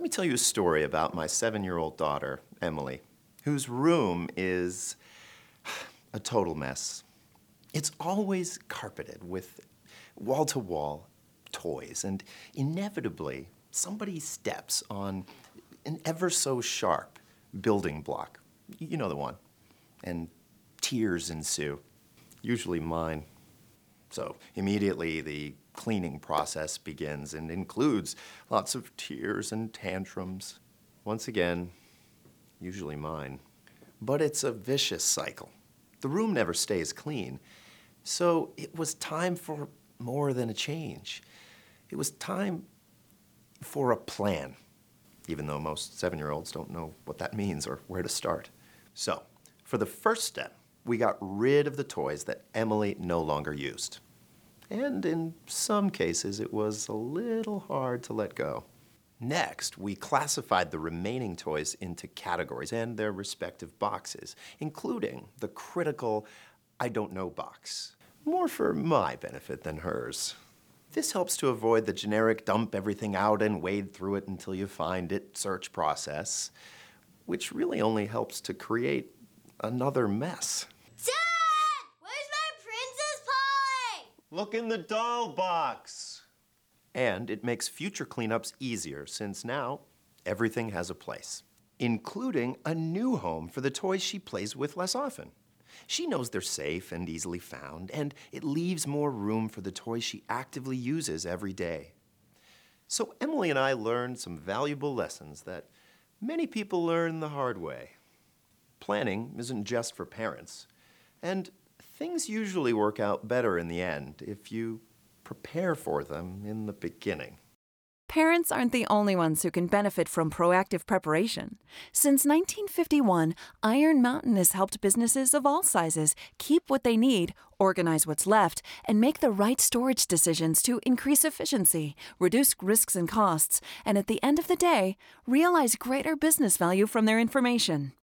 Let me tell you a story about my 7-year-old daughter, Emily, whose room is a total mess. It's always carpeted with wall-to-wall toys, and inevitably, somebody steps on an ever so sharp building block. You know the one. And tears ensue, usually mine. So immediately the cleaning process begins and includes lots of tears and tantrums. Once again, usually mine. But it's a vicious cycle. The room never stays clean. So it was time for more than a change. It was time for a plan, even though most 7-year-olds don't know what that means or where to start. So, for the first step, we got rid of the toys that Emily no longer used. And in some cases, it was a little hard to let go. Next, we classified the remaining toys into categories and their respective boxes, including the critical I don't know box, more for my benefit than hers. This helps to avoid the generic dump everything out and wade through it until you find it search process, which really only helps to create another mess. Dad! Where's my Princess Polly? Look in the doll box. And it makes future cleanups easier since now everything has a place, including a new home for the toys she plays with less often. She knows they're safe and easily found, and it leaves more room for the toys she actively uses every day. So Emily and I learned some valuable lessons that many people learn the hard way. Planning isn't just for parents, and things usually work out better in the end if you prepare for them in the beginning. Parents aren't the only ones who can benefit from proactive preparation. Since 1951, Iron Mountain has helped businesses of all sizes keep what they need, organize what's left, and make the right storage decisions to increase efficiency, reduce risks and costs, and at the end of the day, realize greater business value from their information.